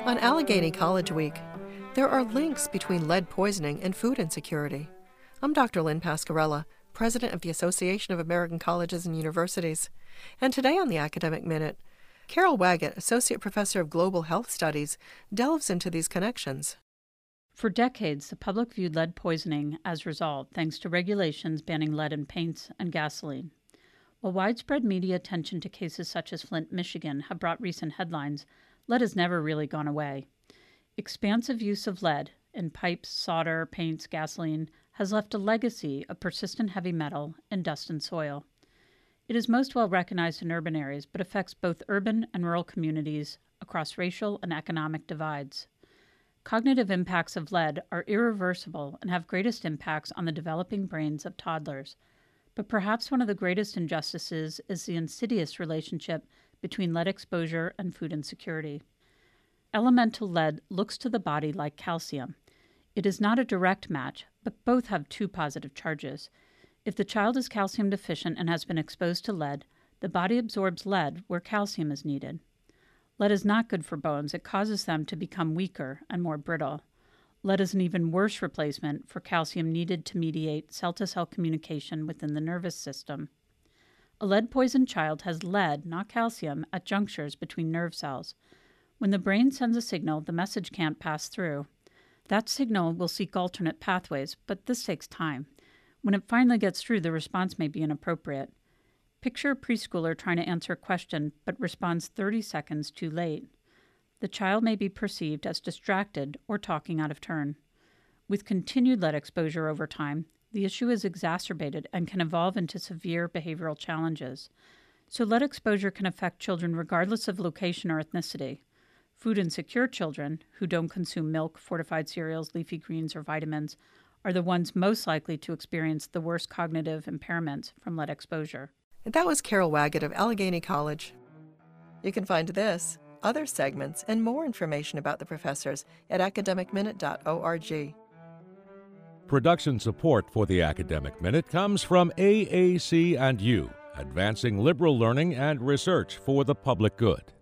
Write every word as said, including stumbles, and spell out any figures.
On Allegheny College Week, there are links between lead poisoning and food insecurity. I'm Doctor Lynn Pascarella, President of the Association of American Colleges and Universities. And today on the Academic Minute, Carol Waggett, Associate Professor of Global Health Studies, delves into these connections. For decades, the public viewed lead poisoning as resolved thanks to regulations banning lead in paints and gasoline. While widespread media attention to cases such as Flint, Michigan have brought recent headlines, lead has never really gone away. Expansive use of lead in pipes, solder, paints, gasoline has left a legacy of persistent heavy metal in dust and soil. It is most well recognized in urban areas, but affects both urban and rural communities across racial and economic divides. Cognitive impacts of lead are irreversible and have greatest impacts on the developing brains of toddlers. But perhaps one of the greatest injustices is the insidious relationship between lead exposure and food insecurity. Elemental lead looks to the body like calcium. It is not a direct match, but both have two positive charges. If the child is calcium deficient and has been exposed to lead, the body absorbs lead where calcium is needed. Lead is not good for bones. It causes them to become weaker and more brittle. Lead is an even worse replacement for calcium needed to mediate cell-to-cell communication within the nervous system. A lead-poisoned child has lead, not calcium, at junctures between nerve cells. When the brain sends a signal, the message can't pass through. That signal will seek alternate pathways, but this takes time. When it finally gets through, the response may be inappropriate. Picture a preschooler trying to answer a question but responds thirty seconds too late. The child may be perceived as distracted or talking out of turn. With continued lead exposure over time, the issue is exacerbated and can evolve into severe behavioral challenges. So lead exposure can affect children regardless of location or ethnicity. Food-insecure children, who don't consume milk, fortified cereals, leafy greens, or vitamins, are the ones most likely to experience the worst cognitive impairments from lead exposure. And that was Carol Waggett of Allegheny College. You can find this, other segments, and more information about the professors at academic minute dot org. Production support for the Academic Minute comes from A A C and U, advancing liberal learning and research for the public good.